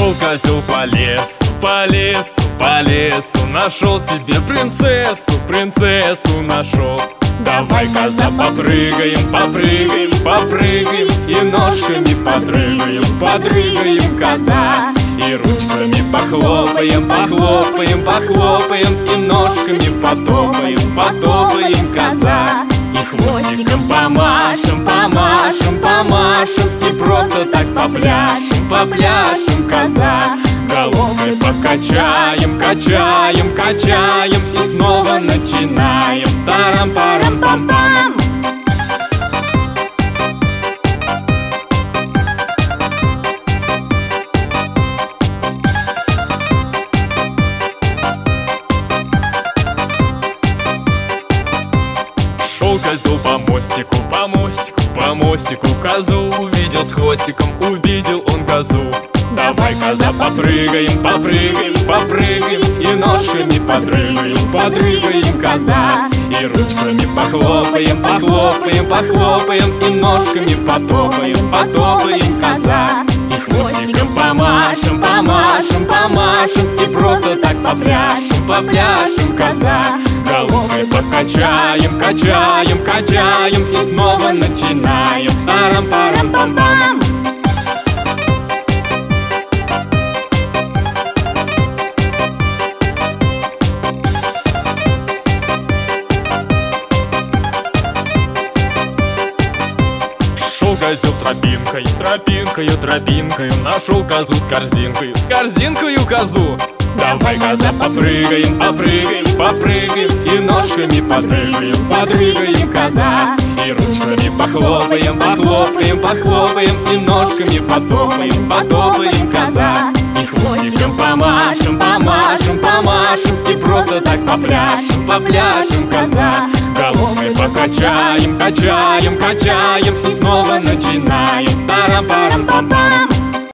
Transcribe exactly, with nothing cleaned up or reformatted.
Шел козел по лесу, по лесу, по лесу, нашел себе принцессу, принцессу нашел. Давай, коза, попрыгаем, попрыгаем, попрыгаем, и ножками подрыгаем, подрыгаем, коза. И ручками похлопаем, похлопаем, похлопаем, и ножками потопаем, потопаем, коза. И хвостиком помашем, помашем, помашем, и просто так попляшем, попляшем, коза. Головкой покачаем, качаем, качаем, и снова начинаем. Тарам-парам-пам-пам. Шел козел по мостику, по мостику, по мостику, козу увидел с хвостиком, увидел он козу. Давай, коза, попрыгаем, попрыгаем, попрыгаем, и ножками подрыгаем, подрыгаем, коза. И ручками похлопаем, похлопаем, похлопаем, и ножками потопаем, потопаем, коза. И хвостиком помашем, помашем, помашем, и просто так попляшем, попляшем, коза. Головкой покачаем, качаем, качаем, и снова начинаем. Тарам-парам-пам-пам. Козел тропинкой, тропинкою, тропинкою, нашел козу с корзинкою, с корзинкою козу. Давай, коза, попрыгаем, попрыгаем, попрыгаем, и ножками подрыгаем, подрыгаем, коза. И ручками похлопаем, похлопаем, похлопаем, и ножками потопаем, потопаем, коза. И хвостиком помашем, помашем, помашем, и просто так попляшем, попляшем, коза. Головкой покачаем, качаем, качаем, и снова начинаем. Тарам-парам-пам-пам.